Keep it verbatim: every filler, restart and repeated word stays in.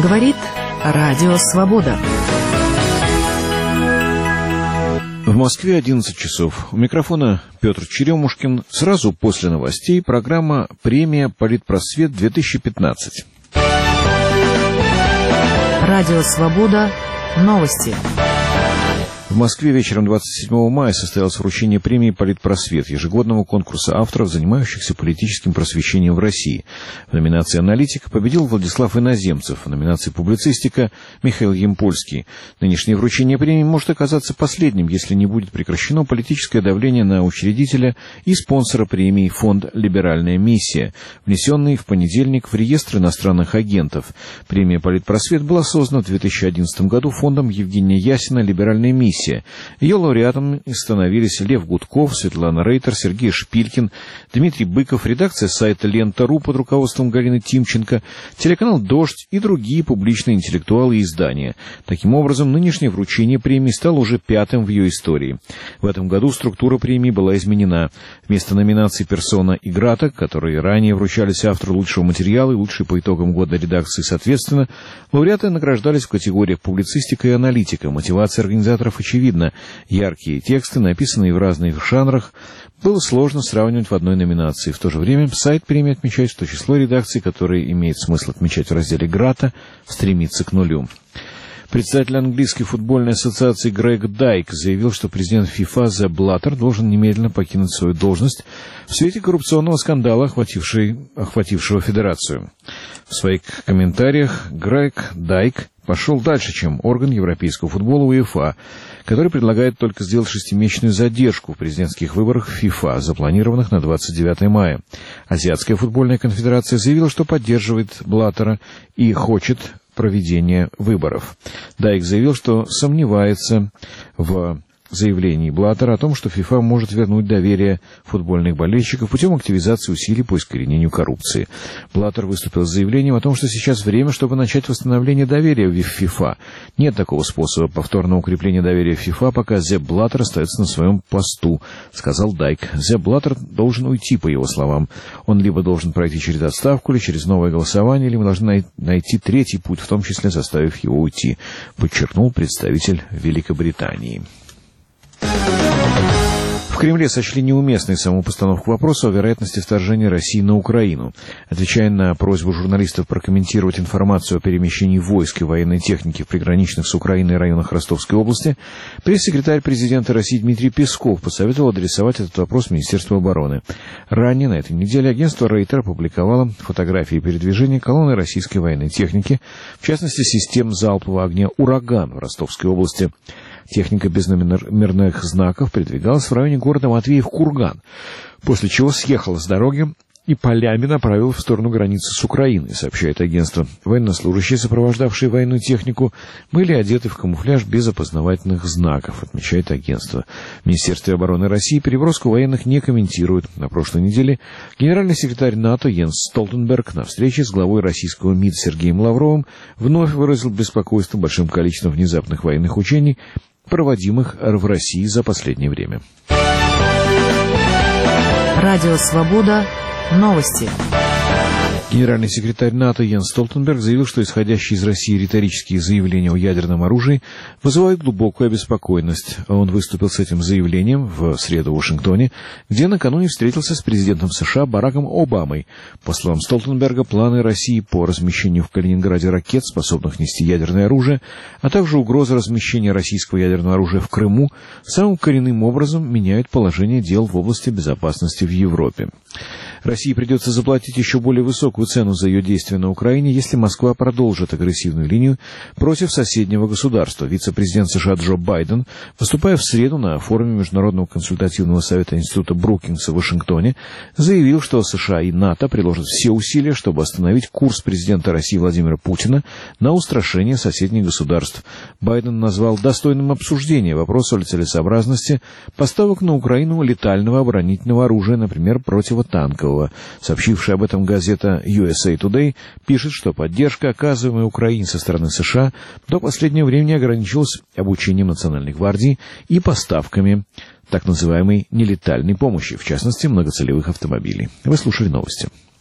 Говорит Радио Свобода. В Москве одиннадцать часов. У микрофона Петр Черемушкин. Сразу после новостей программа «Премия Политпросвет-две тысячи пятнадцать». Радио Свобода. Новости. В Москве вечером двадцать седьмого мая состоялось вручение премии «Политпросвет», ежегодного конкурса авторов, занимающихся политическим просвещением в России. В номинации «Аналитика» победил Владислав Иноземцев, в номинации «Публицистика» Михаил Ямпольский. Нынешнее вручение премии может оказаться последним, если не будет прекращено политическое давление на учредителя и спонсора премии фонд «Либеральная миссия», внесенный в понедельник в реестр иностранных агентов. Премия «Политпросвет» была создана в две тысячи одиннадцатом году фондом Евгения Ясина «Либеральная миссия». Ее лауреатами становились Лев Гудков, Светлана Рейтер, Сергей Шпилькин, Дмитрий Быков, редакция сайта «Лента.ру» под руководством Галины Тимченко, телеканал «Дождь» и другие публичные интеллектуалы и издания. Таким образом, нынешнее вручение премии стало уже пятым в ее истории. В этом году структура премии была изменена. Вместо номинаций «Персона» и «Грата», которые ранее вручались автору лучшего материала и лучшей по итогам года редакции соответственно, лауреаты награждались в категориях «Публицистика» и «Аналитика». Мотивация организаторов очевидна. Яркие тексты, написанные в разных жанрах, было сложно сравнивать в одной номинации. В то же время сайт премии отмечает, что число редакций, которые имеет смысл отмечать в разделе «Грата», стремится к нулю. Председатель английской футбольной ассоциации Грег Дайк заявил, что президент ФИФА Зепп Блаттер должен немедленно покинуть свою должность в свете коррупционного скандала, охватившего федерацию. В своих комментариях Грег Дайк пошел дальше, чем орган европейского футбола УЕФА, который предлагает только сделать шестимесячную задержку в президентских выборах ФИФА, запланированных на двадцать девятое мая. Азиатская футбольная конфедерация заявила, что поддерживает Блаттера и хочет проведения выборов. Дайк заявил, что сомневается в заявлении Блаттера о том, что ФИФА может вернуть доверие футбольных болельщиков путем активизации усилий по искоренению коррупции. Блаттер выступил с заявлением о том, что сейчас время, чтобы начать восстановление доверия в ФИФА. Нет такого способа повторного укрепления доверия в ФИФА, пока Зепп Блаттер остается на своем посту, сказал Дайк. Зепп Блаттер должен уйти, по его словам. Он либо должен пройти через отставку, или через новое голосование, или мы должны найти третий путь, в том числе заставив его уйти, подчеркнул представитель Великобритании. В Кремле сочли неуместной саму постановку вопроса о вероятности вторжения России на Украину. Отвечая на просьбу журналистов прокомментировать информацию о перемещении войск и военной техники в приграничных с Украиной районах Ростовской области, пресс-секретарь президента России Дмитрий Песков посоветовал адресовать этот вопрос Министерству обороны. Ранее на этой неделе агентство Рейтер опубликовало фотографии передвижения колонны российской военной техники, в частности систем залпового огня «Ураган» в Ростовской области. Техника без номерных знаков передвигалась в районе города Матвеев-Курган, после чего съехала с дороги и полями направилась в сторону границы с Украиной, сообщает агентство. Военнослужащие, сопровождавшие военную технику, были одеты в камуфляж без опознавательных знаков, отмечает агентство. В Министерстве обороны России переброску военных не комментируют. На прошлой неделе генеральный секретарь НАТО Йенс Столтенберг на встрече с главой российского МИД Сергеем Лавровым вновь выразил беспокойство большим количеством внезапных военных учений, проводимых в России за последнее время. Радио Свобода. Новости. Генеральный секретарь НАТО Йенс Столтенберг заявил, что исходящие из России риторические заявления о ядерном оружии вызывают глубокую обеспокоенность. Он выступил с этим заявлением в среду в Вашингтоне, где накануне встретился с президентом США Бараком Обамой. По словам Столтенберга, планы России по размещению в Калининграде ракет, способных нести ядерное оружие, а также угроза размещения российского ядерного оружия в Крыму, самым коренным образом меняют положение дел в области безопасности в Европе. России придется заплатить еще более высокую цену за ее действия на Украине, если Москва продолжит агрессивную линию против соседнего государства. Вице-президент США Джо Байден, выступая в среду на форуме Международного консультативного совета Института Брукингса в Вашингтоне, заявил, что США и НАТО приложат все усилия, чтобы остановить курс президента России Владимира Путина на устрашение соседних государств. Байден назвал достойным обсуждения вопроса о целесообразности поставок на Украину летального оборонительного оружия, например, противотанкового. Сообщившая об этом газета ю эс эй Today пишет, что поддержка, оказываемая Украине со стороны США, до последнего времени ограничилась обучением Национальной гвардии и поставками так называемой нелетальной помощи, в частности, многоцелевых автомобилей. Вы слушали новости.